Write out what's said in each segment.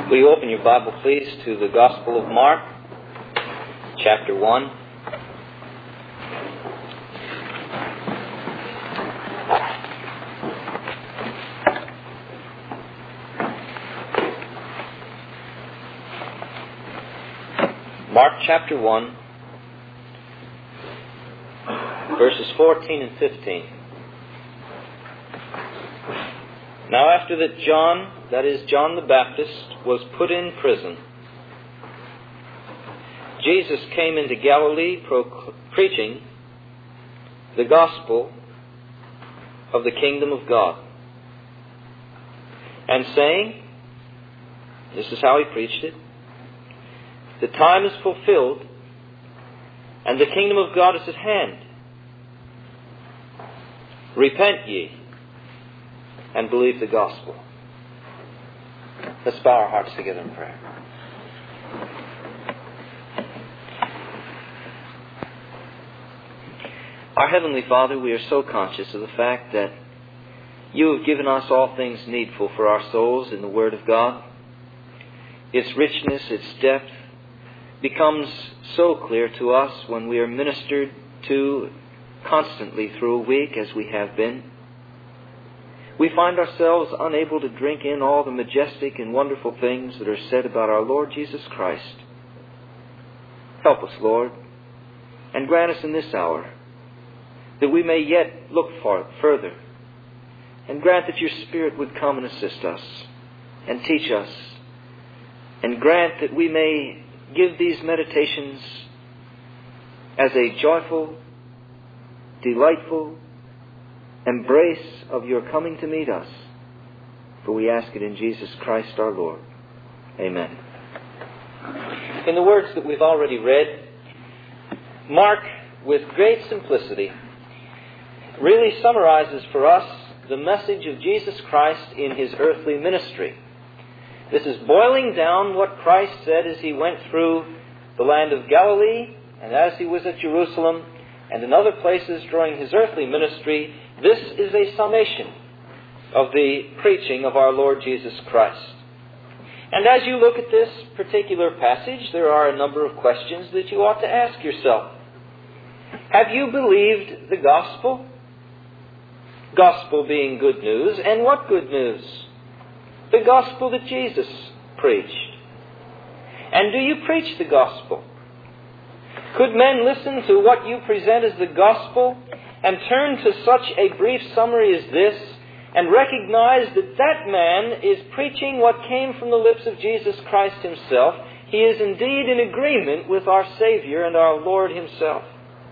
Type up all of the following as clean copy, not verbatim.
Will you open your Bible, please, to the Gospel of Mark, chapter 1. Mark chapter 1, verses 14 and 15. Now after that John, that is John the Baptist, was put in prison, Jesus came into Galilee preaching the gospel of the kingdom of God, and saying, this is how he preached it, the time is fulfilled, and the kingdom of God is at hand. Repent ye, and believe the gospel. Let's bow our hearts together in prayer. Our Heavenly Father, we are so conscious of the fact that You have given us all things needful for our souls in the Word of God. Its richness, its depth, becomes so clear to us when we are ministered to constantly through a week as we have been. We find ourselves unable to drink in all the majestic and wonderful things that are said about our Lord Jesus Christ. Help us, Lord, and grant us in this hour that we may yet look further, and grant that Your Spirit would come and assist us and teach us, and grant that we may give these meditations as a joyful, delightful embrace of Your coming to meet us. For we ask it in Jesus Christ our Lord. Amen. In the words that we've already read, Mark, with great simplicity, really summarizes for us the message of Jesus Christ in His earthly ministry. This is boiling down what Christ said as He went through the land of Galilee and as He was at Jerusalem and in other places during His earthly ministry. This is a summation of the preaching of our Lord Jesus Christ. And as you look at this particular passage, there are a number of questions that you ought to ask yourself. Have you believed the gospel? Gospel being good news. And what good news? The gospel that Jesus preached. And do you preach the gospel? Could men listen to what you present as the gospel and turn to such a brief summary as this and recognize that that man is preaching what came from the lips of Jesus Christ Himself? He is indeed in agreement with our Savior and our Lord Himself.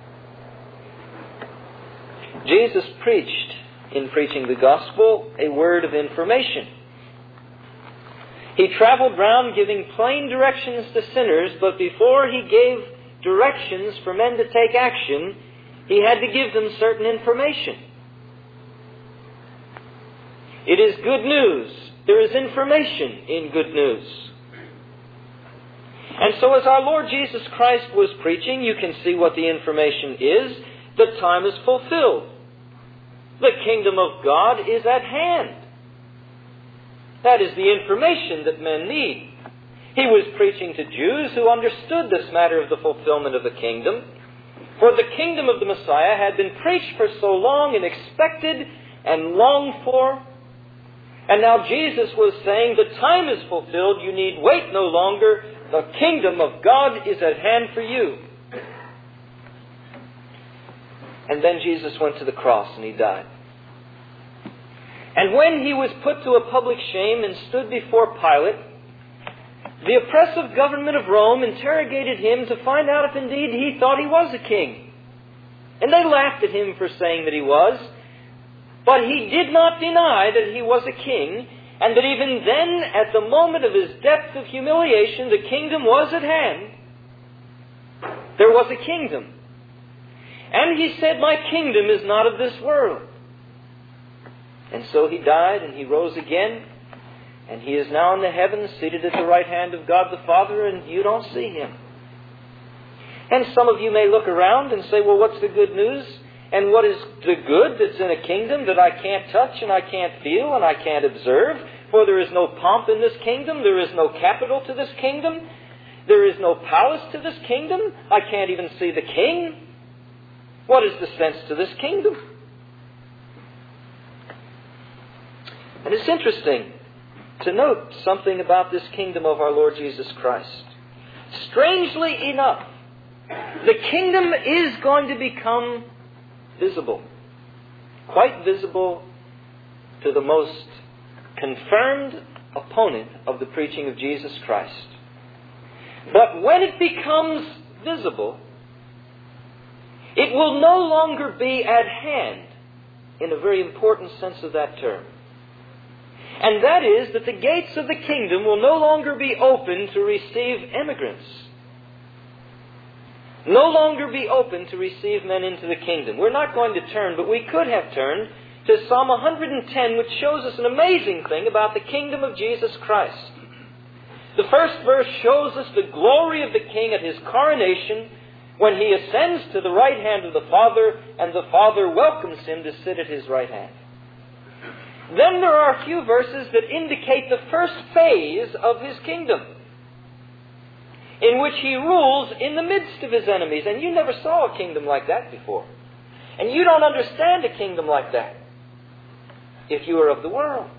Jesus preached, in preaching the gospel, a word of information. He traveled round giving plain directions to sinners, but before He gave directions for men to take action, He had to give them certain information. It is good news. There is information in good news. And so as our Lord Jesus Christ was preaching, you can see what the information is. The time is fulfilled. The kingdom of God is at hand. That is the information that men need. He was preaching to Jews who understood this matter of the fulfillment of the kingdom. For the kingdom of the Messiah had been preached for so long and expected and longed for. And now Jesus was saying, the time is fulfilled. You need wait no longer. The kingdom of God is at hand for you. And then Jesus went to the cross and He died. And when He was put to a public shame and stood before Pilate, the oppressive government of Rome interrogated Him to find out if indeed He thought He was a king. And they laughed at Him for saying that He was. But He did not deny that He was a king, and that even then, at the moment of His depth of humiliation, the kingdom was at hand. There was a kingdom. And He said, my kingdom is not of this world. And so He died and He rose again. And He is now in the heavens, seated at the right hand of God the Father, and you don't see Him. And some of you may look around and say, well, what's the good news? And what is the good that's in a kingdom that I can't touch and I can't feel and I can't observe? For there is no pomp in this kingdom. There is no capital to this kingdom. There is no palace to this kingdom. I can't even see the king. What is the sense to this kingdom? And it's interesting to note something about this kingdom of our Lord Jesus Christ. Strangely enough, the kingdom is going to become visible. Quite visible to the most confirmed opponent of the preaching of Jesus Christ. But when it becomes visible, it will no longer be at hand in a very important sense of that term. And that is that the gates of the kingdom will no longer be open to receive immigrants. No longer be open to receive men into the kingdom. We're not going to turn, but we could have turned to Psalm 110, which shows us an amazing thing about the kingdom of Jesus Christ. The first verse shows us the glory of the King at His coronation when He ascends to the right hand of the Father, and the Father welcomes Him to sit at His right hand. Then there are a few verses that indicate the first phase of His kingdom, in which He rules in the midst of His enemies. And you never saw a kingdom like that before. And you don't understand a kingdom like that if you are of the world.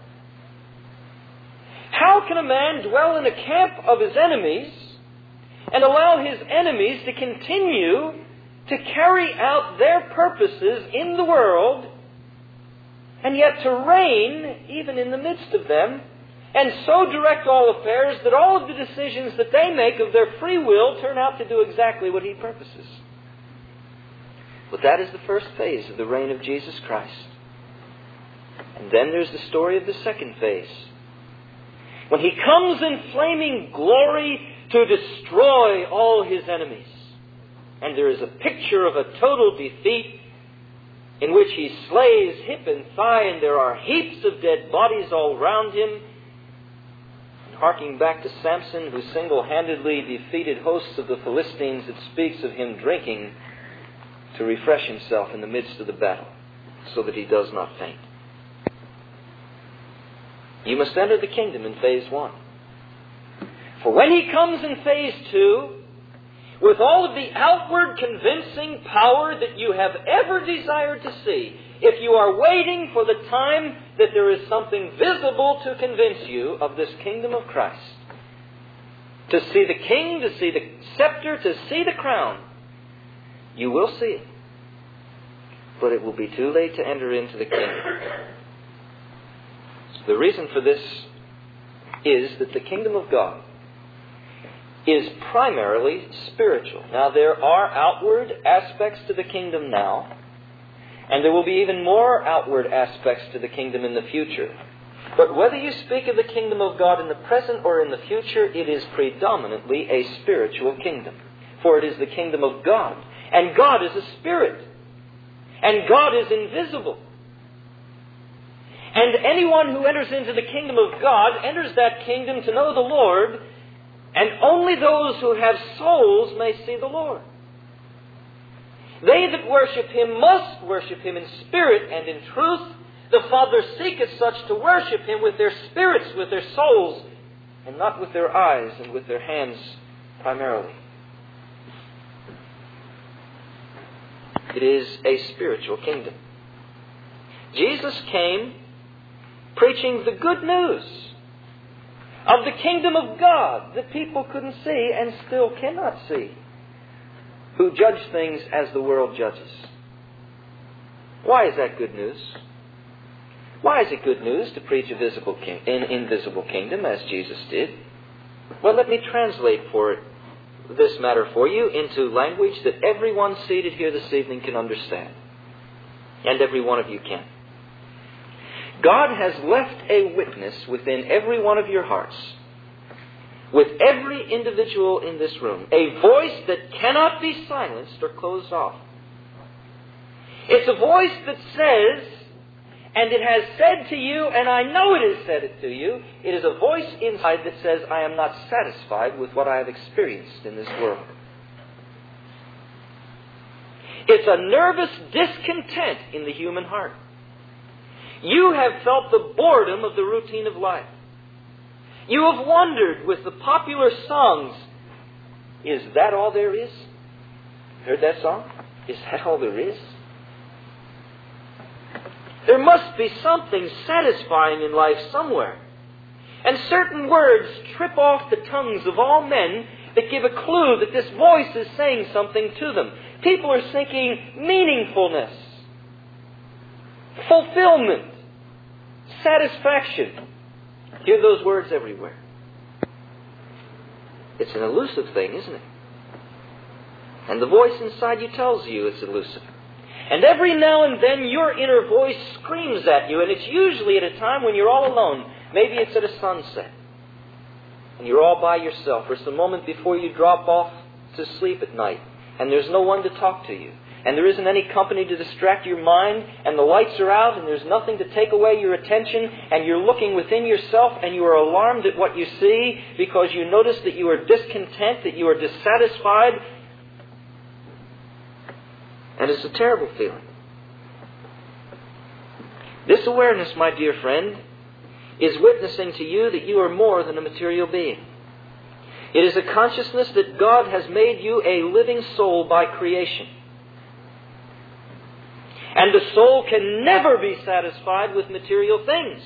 How can a man dwell in a camp of his enemies and allow his enemies to continue to carry out their purposes in the world, and yet to reign even in the midst of them, and so direct all affairs that all of the decisions that they make of their free will turn out to do exactly what He purposes? But that is the first phase of the reign of Jesus Christ. And then there's the story of the second phase, when He comes in flaming glory to destroy all His enemies. And there is a picture of a total defeat in which He slays hip and thigh, and there are heaps of dead bodies all round Him. And harking back to Samson, who single-handedly defeated hosts of the Philistines, it speaks of him drinking to refresh himself in the midst of the battle, so that he does not faint. You must enter the kingdom in phase 1. For when He comes in phase 2, with all of the outward convincing power that you have ever desired to see, if you are waiting for the time that there is something visible to convince you of this kingdom of Christ, to see the king, to see the scepter, to see the crown, you will see it. But it will be too late to enter into the kingdom. The reason for this is that the kingdom of God is primarily spiritual. Now, there are outward aspects to the kingdom now, and there will be even more outward aspects to the kingdom in the future. But whether you speak of the kingdom of God in the present or in the future, it is predominantly a spiritual kingdom. For it is the kingdom of God. And God is a spirit. And God is invisible. And anyone who enters into the kingdom of God enters that kingdom to know the Lord, and only those who have souls may see the Lord. They that worship Him must worship Him in spirit and in truth. The Father seeketh such to worship Him with their spirits, with their souls, and not with their eyes and with their hands primarily. It is a spiritual kingdom. Jesus came preaching the good news of the kingdom of God that people couldn't see and still cannot see, who judge things as the world judges. Why is that good news? Why is it good news to preach an invisible kingdom as Jesus did? Well, let me translate this matter for you into language that everyone seated here this evening can understand. And every one of you can. God has left a witness within every one of your hearts, with every individual in this room, a voice that cannot be silenced or closed off. It's a voice that says, and it has said to you, and I know it has said it to you, it is a voice inside that says, I am not satisfied with what I have experienced in this world. It's a nervous discontent in the human heart. You have felt the boredom of the routine of life. You have wondered with the popular songs, is that all there is? Heard that song? Is that all there is? There must be something satisfying in life somewhere. And certain words trip off the tongues of all men that give a clue that this voice is saying something to them. People are seeking meaningfulness, fulfillment, satisfaction. Hear those words everywhere. It's an elusive thing, isn't it? And the voice inside you tells you it's elusive. And every now and then your inner voice screams at you, and it's usually at a time when you're all alone. Maybe it's at a sunset, and you're all by yourself, or it's the moment before you drop off to sleep at night, and there's no one to talk to you, and there isn't any company to distract your mind, and the lights are out, and there's nothing to take away your attention, and you're looking within yourself, and you are alarmed at what you see, because you notice that you are discontent, that you are dissatisfied. And it's a terrible feeling. This awareness, my dear friend, is witnessing to you that you are more than a material being. It is a consciousness that God has made you a living soul by creation. And the soul can never be satisfied with material things.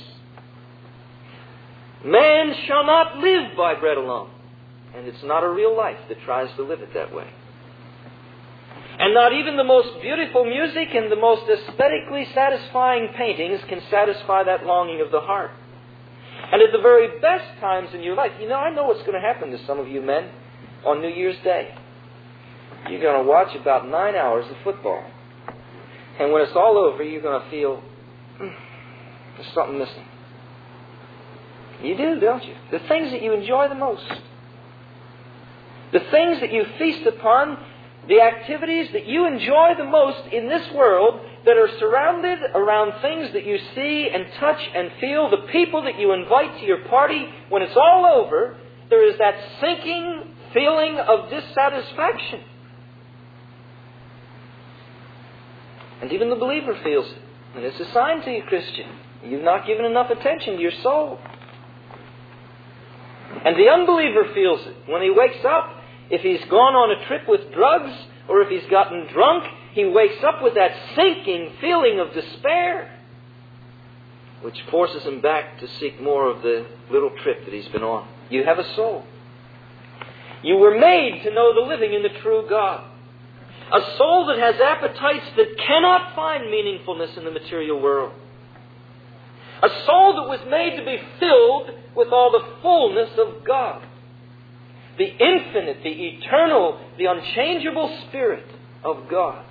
Man shall not live by bread alone. And it's not a real life that tries to live it that way. And not even the most beautiful music and the most aesthetically satisfying paintings can satisfy that longing of the heart. And at the very best times in your life, I know what's going to happen to some of you men on New Year's Day. You're going to watch about 9 hours of football. And when it's all over, you're going to feel there's something missing. You do, don't you? The things that you enjoy the most. The things that you feast upon, the activities that you enjoy the most in this world that are surrounded around things that you see and touch and feel, the people that you invite to your party, when it's all over, there is that sinking feeling of dissatisfaction. And even the believer feels it. And it's a sign to you, Christian. You've not given enough attention to your soul. And the unbeliever feels it. When he wakes up, if he's gone on a trip with drugs, or if he's gotten drunk, he wakes up with that sinking feeling of despair, which forces him back to seek more of the little trip that he's been on. You have a soul. You were made to know the living and the true God. A soul that has appetites that cannot find meaningfulness in the material world. A soul that was made to be filled with all the fullness of God. The infinite, the eternal, the unchangeable Spirit of God.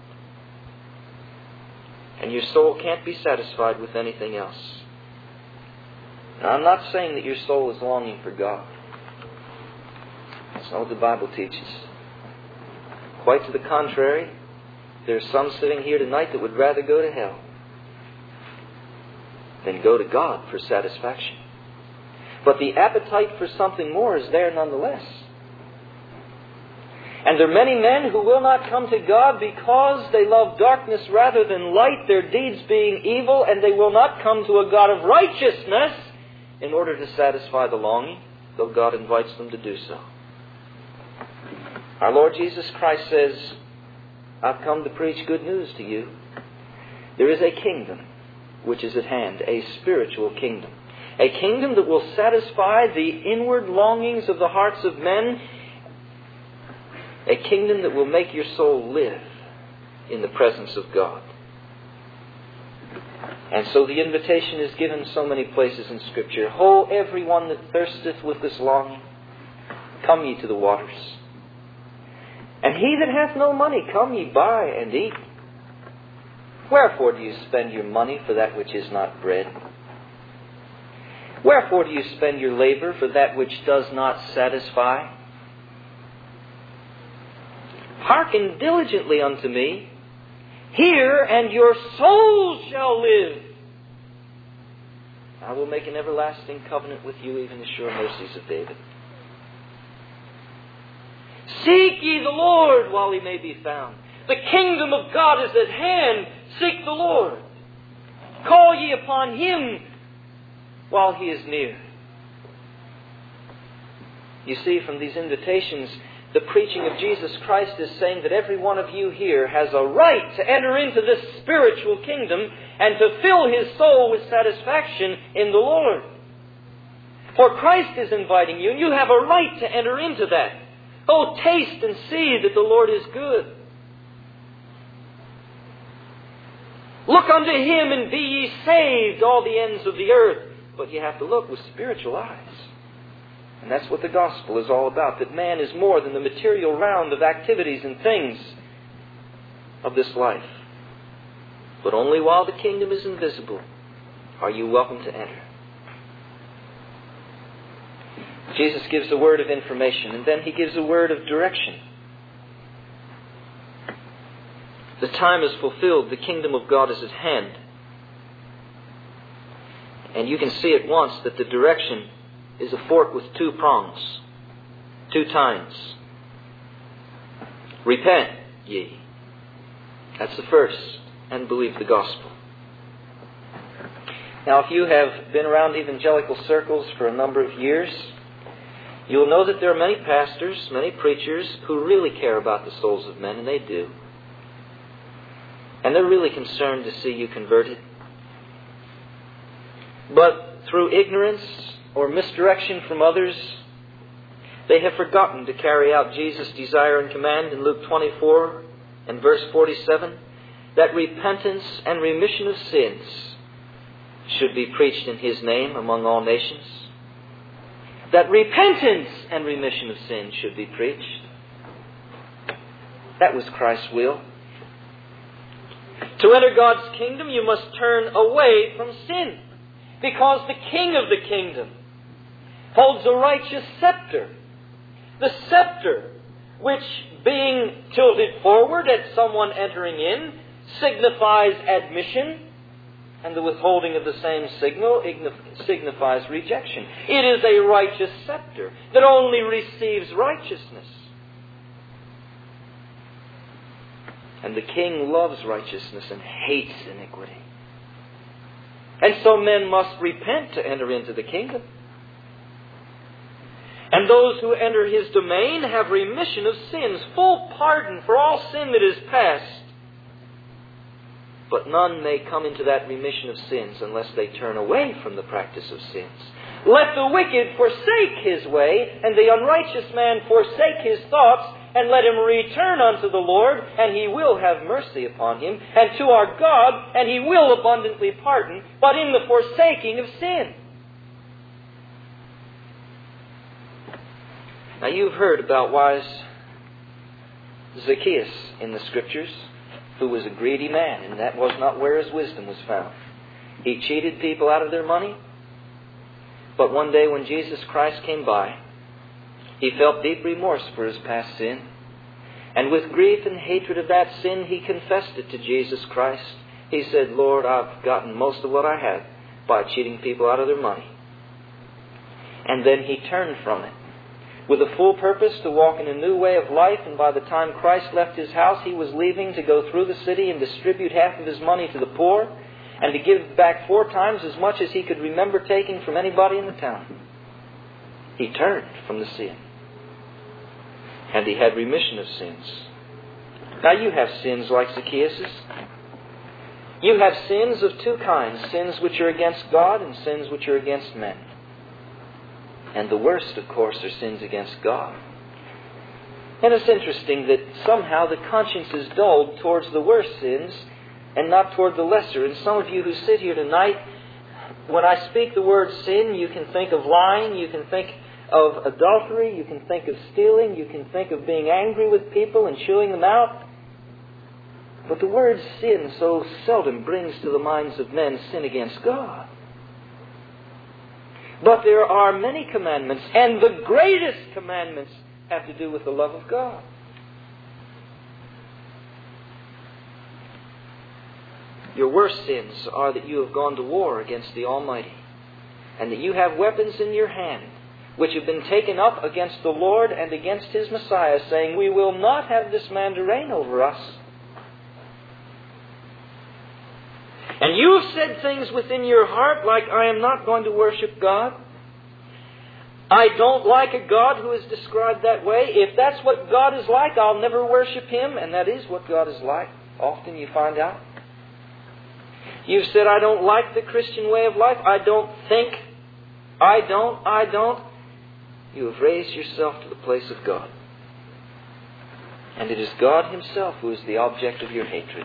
And your soul can't be satisfied with anything else. Now, I'm not saying that your soul is longing for God. That's not what the Bible teaches. Quite to the contrary, there's some sitting here tonight that would rather go to hell than go to God for satisfaction. But the appetite for something more is there nonetheless. And there are many men who will not come to God because they love darkness rather than light, their deeds being evil, and they will not come to a God of righteousness in order to satisfy the longing, though God invites them to do so. Our Lord Jesus Christ says, I've come to preach good news to you. There is a kingdom which is at hand, a spiritual kingdom. A kingdom that will satisfy the inward longings of the hearts of men. A kingdom that will make your soul live in the presence of God. And so the invitation is given so many places in Scripture. Ho, everyone that thirsteth with this longing, come ye to the waters. And he that hath no money, come ye buy and eat. Wherefore do you spend your money for that which is not bread? Wherefore do you spend your labor for that which does not satisfy? Hearken diligently unto me. Hear, and your soul shall live. I will make an everlasting covenant with you, even the sure mercies of David. Seek ye the Lord while he may be found. The kingdom of God is at hand. Seek the Lord. Call ye upon him while he is near. You see, from these invitations, the preaching of Jesus Christ is saying that every one of you here has a right to enter into this spiritual kingdom and to fill his soul with satisfaction in the Lord. For Christ is inviting you, and you have a right to enter into that. Oh, taste and see that the Lord is good. Look unto Him and be ye saved, all the ends of the earth. But you have to look with spiritual eyes. And that's what the gospel is all about, that man is more than the material round of activities and things of this life. But only while the kingdom is invisible are you welcome to enter. Jesus gives a word of information, and then He gives a word of direction. The time is fulfilled. The kingdom of God is at hand. And you can see at once that the direction is a fork with two prongs, two tines. Repent ye. That's the first. And believe the gospel. Now, if you have been around evangelical circles for a number of years, you'll know that there are many pastors, many preachers who really care about the souls of men, and they do. And they're really concerned to see you converted. But through ignorance or misdirection from others, they have forgotten to carry out Jesus' desire and command in Luke 24 and verse 47, that repentance and remission of sins should be preached in His name among all nations. That repentance and remission of sins should be preached. That was Christ's will. To enter God's kingdom, you must turn away from sin, because the King of the kingdom holds a righteous scepter. The scepter, which being tilted forward at someone entering in, signifies admission, and the withholding of the same signal signifies rejection. It is a righteous scepter that only receives righteousness. And the King loves righteousness and hates iniquity. And so men must repent to enter into the kingdom. And those who enter His domain have remission of sins, full pardon for all sin that is past. But none may come into that remission of sins unless they turn away from the practice of sins. Let the wicked forsake his way, and the unrighteous man forsake his thoughts, and let him return unto the Lord, and He will have mercy upon him, and to our God, and He will abundantly pardon, but in the forsaking of sin. Now you've heard about wise Zacchaeus in the Scriptures, who was a greedy man, and that was not where his wisdom was found. He cheated people out of their money, but one day when Jesus Christ came by, he felt deep remorse for his past sin, and with grief and hatred of that sin, he confessed it to Jesus Christ. He said, Lord, I've gotten most of what I had by cheating people out of their money. And then he turned from it, with a full purpose to walk in a new way of life, and by the time Christ left His house, he was leaving to go through the city and distribute half of his money to the poor, and to give back 4 times as much as he could remember taking from anybody in the town. He turned from the sin. And he had remission of sins. Now you have sins like Zacchaeus'. You have sins of two kinds, sins which are against God and sins which are against men. And the worst, of course, are sins against God. And it's interesting that somehow the conscience is dulled towards the worst sins and not toward the lesser. And some of you who sit here tonight, when I speak the word sin, you can think of lying, you can think of adultery, you can think of stealing, you can think of being angry with people and chewing them out. But the word sin so seldom brings to the minds of men sin against God. But there are many commandments, and the greatest commandments have to do with the love of God. Your worst sins are that you have gone to war against the Almighty, and that you have weapons in your hand which have been taken up against the Lord and against His Messiah, saying, we will not have this man to reign over us. And you have said things within your heart like, I am not going to worship God. I don't like a God who is described that way. If that's what God is like, I'll never worship Him. And that is what God is like. Often you find out. You've said, I don't like the Christian way of life. I don't think. I don't. You have raised yourself to the place of God. And it is God Himself who is the object of your hatred.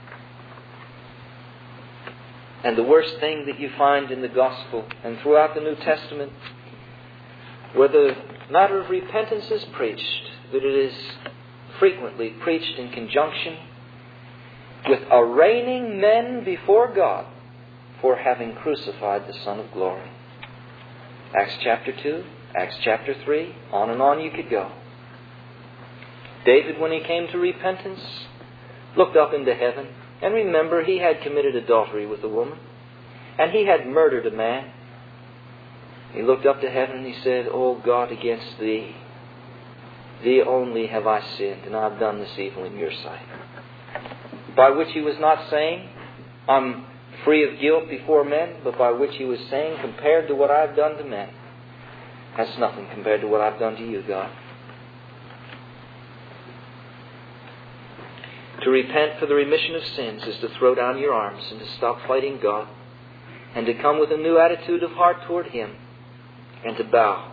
And the worst thing that you find in the Gospel and throughout the New Testament, where the matter of repentance is preached, that it is frequently preached in conjunction with arraigning men before God for having crucified the Son of Glory. Acts chapter 2, Acts chapter 3, on and on you could go. David, when he came to repentance, looked up into heaven, and remember, he had committed adultery with a woman, and he had murdered a man. He looked up to heaven and he said, O God, against Thee, Thee only have I sinned, and I have done this evil in Your sight. By which he was not saying, I'm free of guilt before men, but by which he was saying, compared to what I've done to men, that's nothing compared to what I've done to You, God. To repent for the remission of sins is to throw down your arms and to stop fighting God, and to come with a new attitude of heart toward Him, and to bow.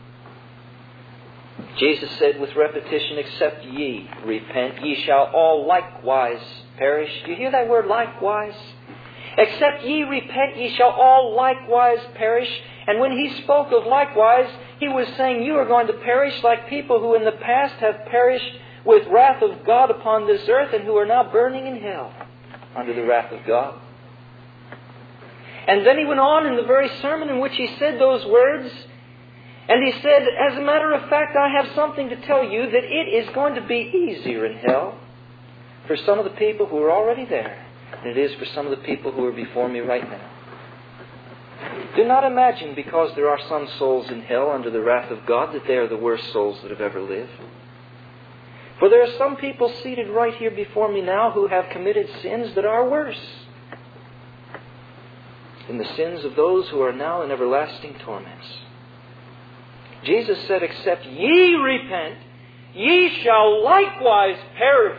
Jesus said with repetition, except ye repent, ye shall all likewise perish. Do you hear that word, likewise? Except ye repent, ye shall all likewise perish. And when He spoke of likewise, He was saying you are going to perish like people who in the past have perished with wrath of God upon this earth and who are now burning in hell under the wrath of God. And then He went on in the very sermon in which He said those words, and He said, as a matter of fact, I have something to tell you, that it is going to be easier in hell for some of the people who are already there than it is for some of the people who are before me right now. Do not imagine because there are some souls in hell under the wrath of God that they are the worst souls that have ever lived. For there are some people seated right here before me now who have committed sins that are worse than the sins of those who are now in everlasting torments. Jesus said, except ye repent, ye shall likewise perish.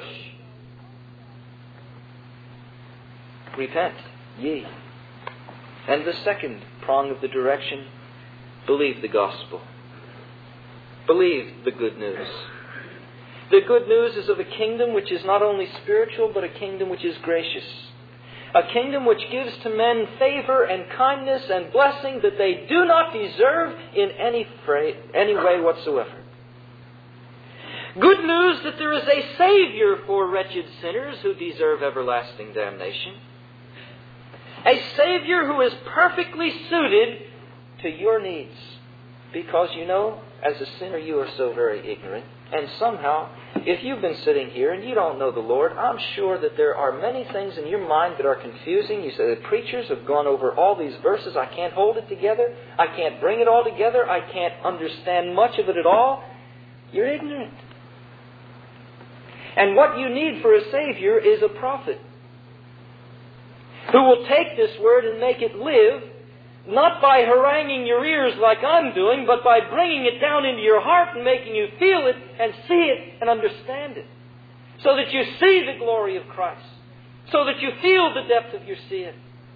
Repent, ye. And the second prong of the direction, believe the gospel. Believe the good news. The good news is of a kingdom which is not only spiritual, but a kingdom which is gracious. A kingdom which gives to men favor and kindness and blessing that they do not deserve in any way whatsoever. Good news that there is a Savior for wretched sinners who deserve everlasting damnation. A Savior who is perfectly suited to your needs. Because you know, as a sinner you are so very ignorant. And somehow, if you've been sitting here and you don't know the Lord, I'm sure that there are many things in your mind that are confusing. You say, the preachers have gone over all these verses. I can't hold it together. I can't bring it all together. I can't understand much of it at all. You're ignorant. And what you need for a Savior is a prophet who will take this Word and make it live, not by haranguing your ears like I'm doing, but by bringing it down into your heart and making you feel it and see it and understand it. So that you see the glory of Christ. So that you feel the depth of your sin.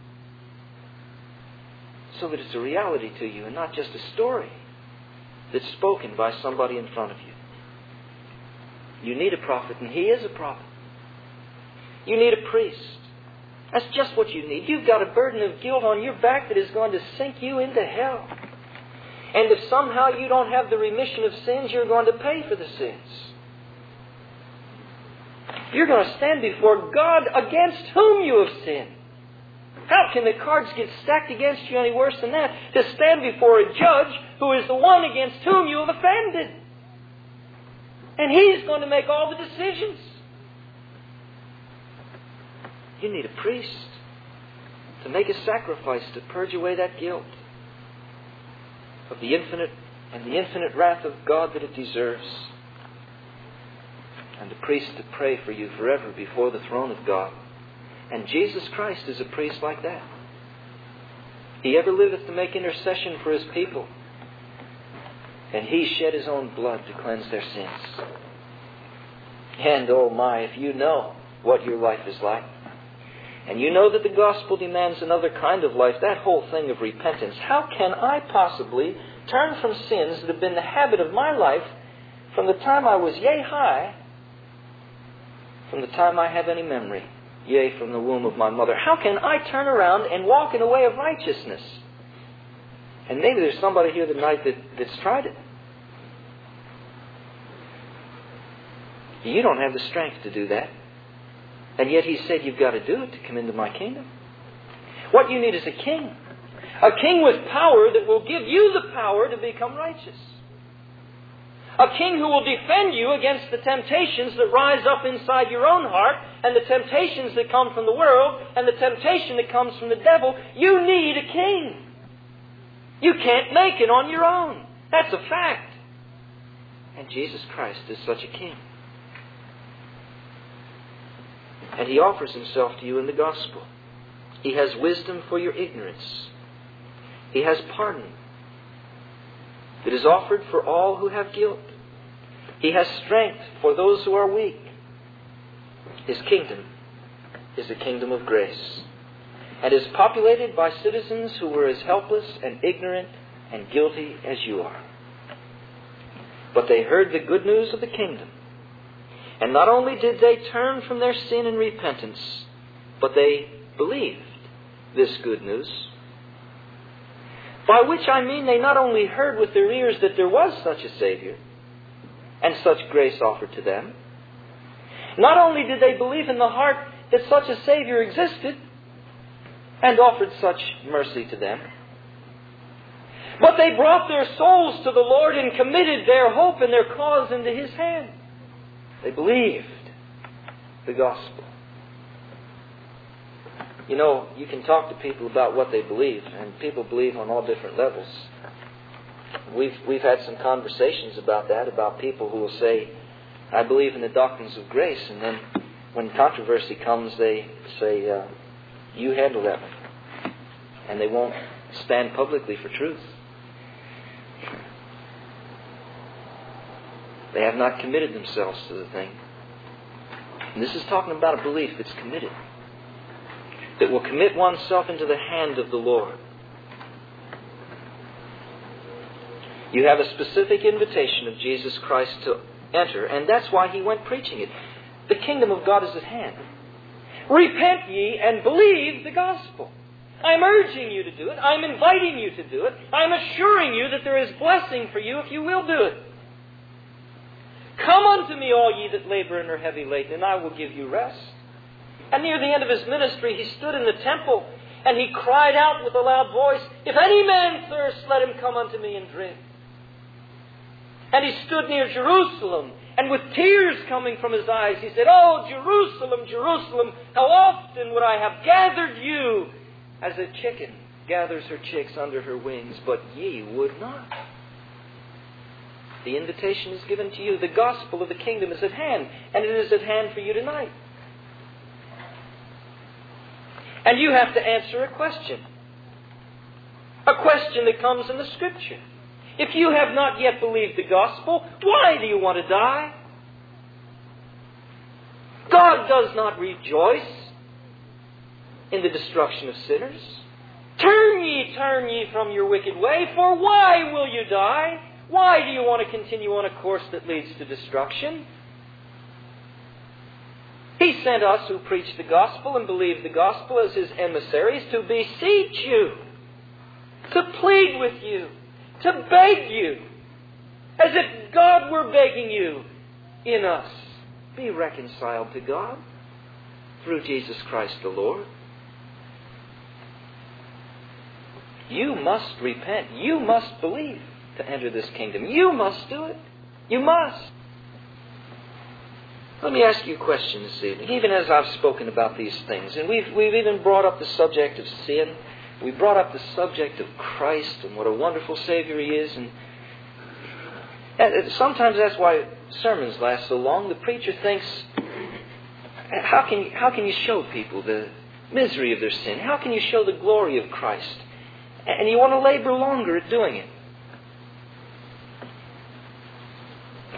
So that it's a reality to you and not just a story that's spoken by somebody in front of you. You need a prophet, and he is a prophet. You need a priest. That's just what you need. You've got a burden of guilt on your back that is going to sink you into hell. And if somehow you don't have the remission of sins, you're going to pay for the sins. You're going to stand before God against whom you have sinned. How can the cards get stacked against you any worse than that? To stand before a judge who is the one against whom you have offended. And he's going to make all the decisions. You need a priest to make a sacrifice to purge away that guilt of the infinite wrath of God that it deserves. And a priest to pray for you forever before the throne of God. And Jesus Christ is a priest like that. He ever liveth to make intercession for His people. And He shed His own blood to cleanse their sins. And oh my, if you know what your life is like, and you know that the gospel demands another kind of life, that whole thing of repentance, how can I possibly turn from sins that have been the habit of my life from the time I was yea high, from the time I have any memory, yea, from the womb of my mother? How can I turn around and walk in a way of righteousness? And maybe there's somebody here tonight that's tried it. You don't have the strength to do that. And yet He said you've got to do it to come into my kingdom. What you need is a king. A king with power that will give you the power to become righteous. A king who will defend you against the temptations that rise up inside your own heart, and the temptations that come from the world, and the temptation that comes from the devil. You need a king. You can't make it on your own. That's a fact. And Jesus Christ is such a king. And He offers Himself to you in the gospel. He has wisdom for your ignorance. He has pardon that is offered for all who have guilt. He has strength for those who are weak. His kingdom is a kingdom of grace, and is populated by citizens who were as helpless and ignorant and guilty as you are. But they heard the good news of the kingdom. And not only did they turn from their sin in repentance, but they believed this good news. By which I mean they not only heard with their ears that there was such a Savior and such grace offered to them, not only did they believe in the heart that such a Savior existed and offered such mercy to them, but they brought their souls to the Lord and committed their hope and their cause into His hand. They believed the gospel. You know, you can talk to people about what they believe, and people believe on all different levels. We've had some conversations about that, about people who will say, I believe in the doctrines of grace, and then when controversy comes, they say, you handle that one. And they won't stand publicly for truth. They have not committed themselves to the thing. And this is talking about a belief that's committed, that will commit oneself into the hand of the Lord. You have a specific invitation of Jesus Christ to enter, and that's why He went preaching it. The kingdom of God is at hand. Repent ye and believe the gospel. I'm urging you to do it. I'm inviting you to do it. I'm assuring you that there is blessing for you if you will do it. Come unto me, all ye that labor and are heavy laden, and I will give you rest. And near the end of His ministry, He stood in the temple, and He cried out with a loud voice, If any man thirst, let him come unto me and drink. And He stood near Jerusalem, and with tears coming from His eyes, He said, Oh, Jerusalem, Jerusalem, how often would I have gathered you as a chicken gathers her chicks under her wings, but ye would not. The invitation is given to you. The gospel of the kingdom is at hand, and it is at hand for you tonight. And you have to answer a question. A question that comes in the Scripture. If you have not yet believed the gospel, why do you want to die? God does not rejoice in the destruction of sinners. Turn ye from your wicked way, for why will you die? Why do you want to continue on a course that leads to destruction? He sent us who preach the gospel and believe the gospel as His emissaries to beseech you, to plead with you, to beg you, as if God were begging you in us. Be reconciled to God through Jesus Christ the Lord. You must repent. You must believe to enter this kingdom. You must do it. You must. Let me ask you a question this evening, even as I've spoken about these things. And we've even brought up the subject of sin. We brought up the subject of Christ and what a wonderful Savior He is. And sometimes that's why sermons last so long. The preacher thinks, how can you show people the misery of their sin? How can you show the glory of Christ? And you want to labor longer at doing it.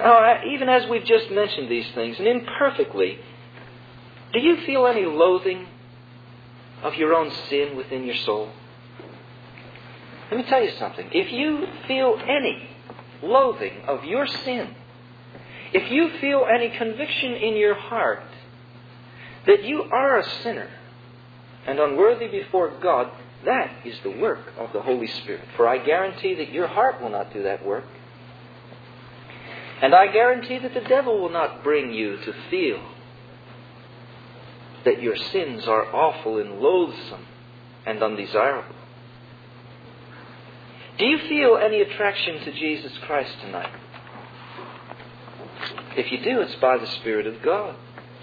Even as we've just mentioned these things, and imperfectly, do you feel any loathing of your own sin within your soul? Let me tell you something. If you feel any loathing of your sin, if you feel any conviction in your heart that you are a sinner and unworthy before God, that is the work of the Holy Spirit. For I guarantee that your heart will not do that work. And I guarantee that the devil will not bring you to feel that your sins are awful and loathsome and undesirable. Do you feel any attraction to Jesus Christ tonight? If you do, it's by the Spirit of God.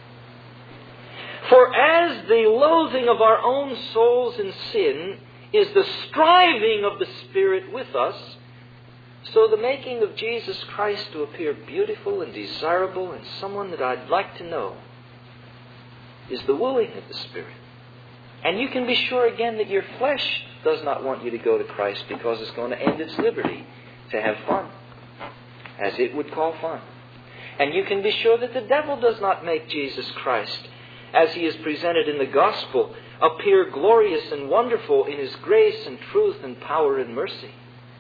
For as the loathing of our own souls in sin is the striving of the Spirit with us, so the making of Jesus Christ to appear beautiful and desirable and someone that I'd like to know is the wooing of the Spirit. And you can be sure again that your flesh does not want you to go to Christ because it's going to end its liberty to have fun, as it would call fun. And you can be sure that the devil does not make Jesus Christ, as He is presented in the Gospel, appear glorious and wonderful in His grace and truth and power and mercy.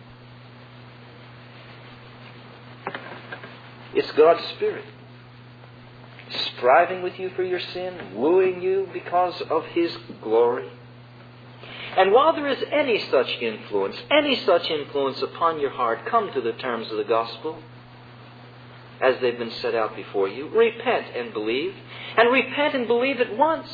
It's God's Spirit striving with you for your sin, wooing you because of His glory. And while there is any such influence upon your heart, come to the terms of the gospel as they've been set out before you. Repent and believe. And repent and believe at once.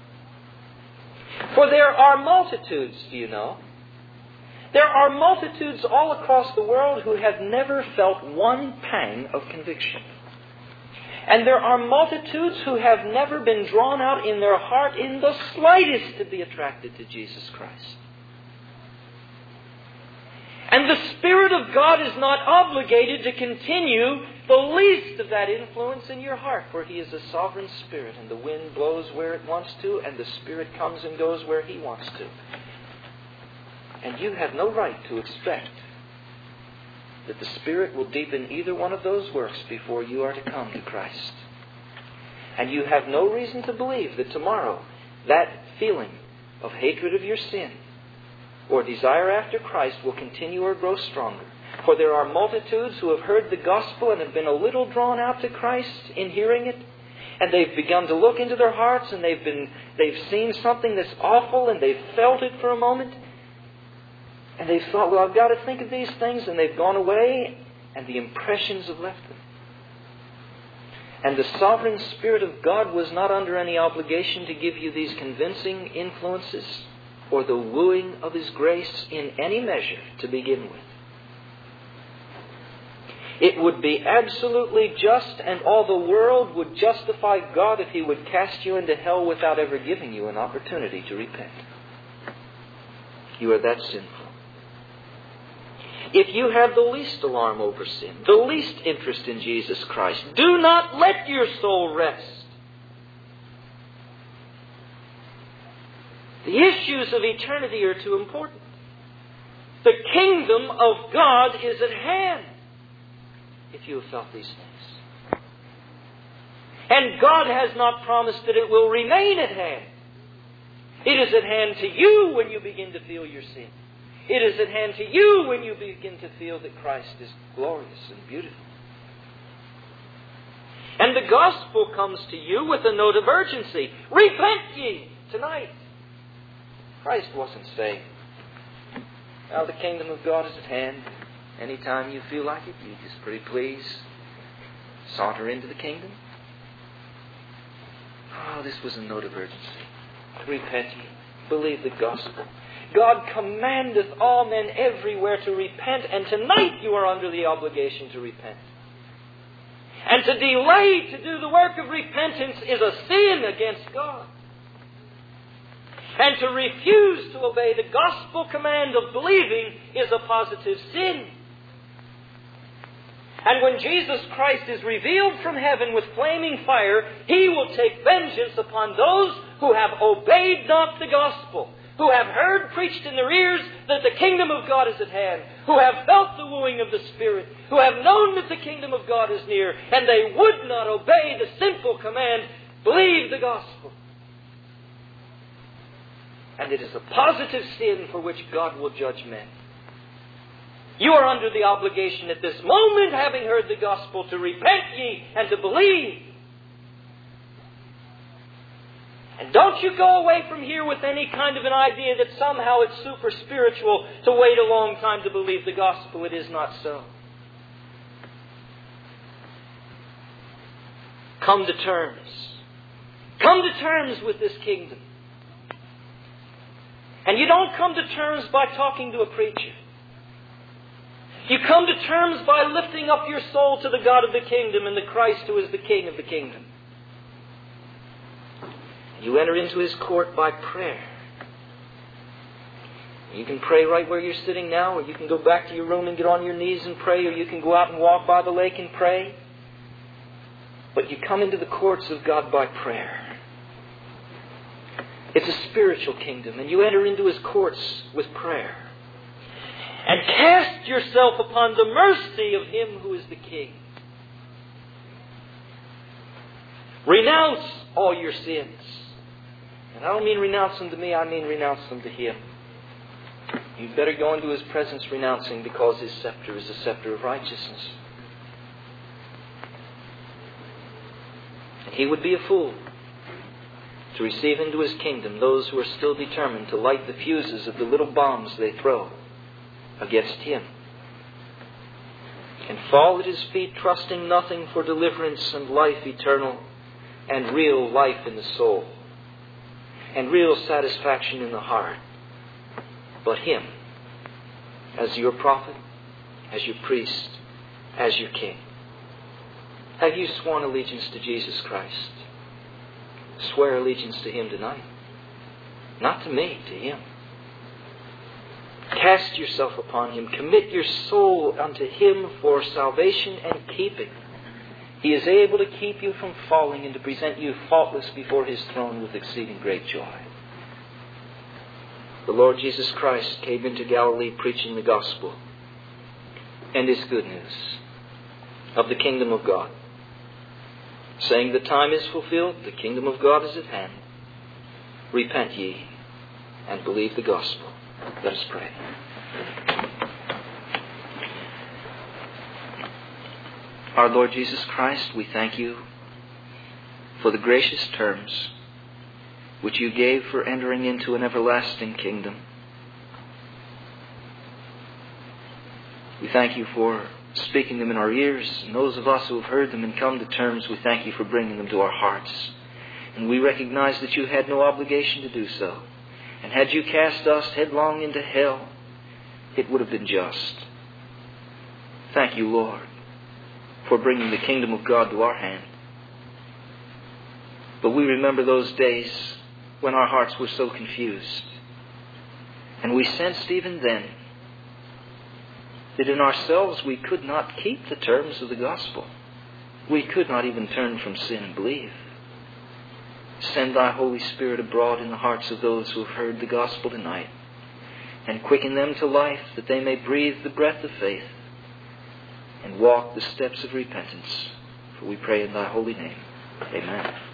For there are multitudes, do you know? There are multitudes all across the world who have never felt one pang of conviction. And there are multitudes who have never been drawn out in their heart in the slightest to be attracted to Jesus Christ. And the Spirit of God is not obligated to continue the least of that influence in your heart, for He is a sovereign Spirit, and the wind blows where it wants to, and the Spirit comes and goes where He wants to. And you have no right to expect that the Spirit will deepen either one of those works before you are to come to Christ. And you have no reason to believe that tomorrow that feeling of hatred of your sin or desire after Christ will continue or grow stronger. For there are multitudes who have heard the gospel and have been a little drawn out to Christ in hearing it. And they've begun to look into their hearts and they've seen something that's awful and they've felt it for a moment. And they've thought, well, I've got to think of these things, and they've gone away, and the impressions have left them. And the sovereign Spirit of God was not under any obligation to give you these convincing influences or the wooing of His grace in any measure to begin with. It would be absolutely just, and all the world would justify God if He would cast you into hell without ever giving you an opportunity to repent. You are that sinful. If you have the least alarm over sin, the least interest in Jesus Christ, do not let your soul rest. The issues of eternity are too important. The kingdom of God is at hand, if you have felt these things. And God has not promised that it will remain at hand. It is at hand to you when you begin to feel your sin. It is at hand to you when you begin to feel that Christ is glorious and beautiful. And the gospel comes to you with a note of urgency. Repent ye tonight. Christ wasn't saying, now the kingdom of God is at hand. Anytime you feel like it, you just pretty please saunter into the kingdom. Oh, this was a note of urgency. Repent ye. Believe the gospel. God commandeth all men everywhere to repent, and tonight you are under the obligation to repent. And to delay to do the work of repentance is a sin against God. And to refuse to obey the gospel command of believing is a positive sin. And when Jesus Christ is revealed from heaven with flaming fire, He will take vengeance upon those who have obeyed not the gospel, who have heard preached in their ears that the kingdom of God is at hand, who have felt the wooing of the Spirit, who have known that the kingdom of God is near, and they would not obey the simple command, believe the gospel. And it is a positive sin for which God will judge men. You are under the obligation at this moment, having heard the gospel, to repent ye and to believe. And don't you go away from here with any kind of an idea that somehow it's super spiritual to wait a long time to believe the gospel. It is not so. Come to terms. Come to terms with this kingdom. And you don't come to terms by talking to a preacher. You come to terms by lifting up your soul to the God of the kingdom and the Christ who is the King of the kingdom. You enter into His court by prayer. You can pray right where you're sitting now, or you can go back to your room and get on your knees and pray, or you can go out and walk by the lake and pray. But you come into the courts of God by prayer. It's a spiritual kingdom, and you enter into His courts with prayer. And cast yourself upon the mercy of Him who is the King. Renounce all your sins. And I don't mean renounce them to me, I mean renounce them to Him. You'd better go into His presence renouncing, because His scepter is a scepter of righteousness. And He would be a fool to receive into His kingdom those who are still determined to light the fuses of the little bombs they throw against Him, and fall at His feet, trusting nothing for deliverance and life eternal and real life in the soul and real satisfaction in the heart, but Him as your prophet, as your priest, as your King. Have you sworn allegiance to Jesus Christ? Swear allegiance to Him tonight. Not to me, to Him. Cast yourself upon Him. Commit your soul unto Him for salvation and keeping. He is able to keep you from falling and to present you faultless before His throne with exceeding great joy. The Lord Jesus Christ came into Galilee preaching the gospel and His good news of the kingdom of God, saying, the time is fulfilled, the kingdom of God is at hand. Repent ye and believe the gospel. Let us pray. Our Lord Jesus Christ, we thank You for the gracious terms which You gave for entering into an everlasting kingdom. We thank You for speaking them in our ears, and those of us who have heard them and come to terms, we thank You for bringing them to our hearts. And we recognize that You had no obligation to do so. And had You cast us headlong into hell, it would have been just. Thank You, Lord, for bringing the kingdom of God to our hand. But we remember those days when our hearts were so confused. And we sensed even then that in ourselves we could not keep the terms of the gospel. We could not even turn from sin and believe. Send Thy Holy Spirit abroad in the hearts of those who have heard the gospel tonight, and quicken them to life, that they may breathe the breath of faith and walk the steps of repentance. For we pray in Thy holy name. Amen.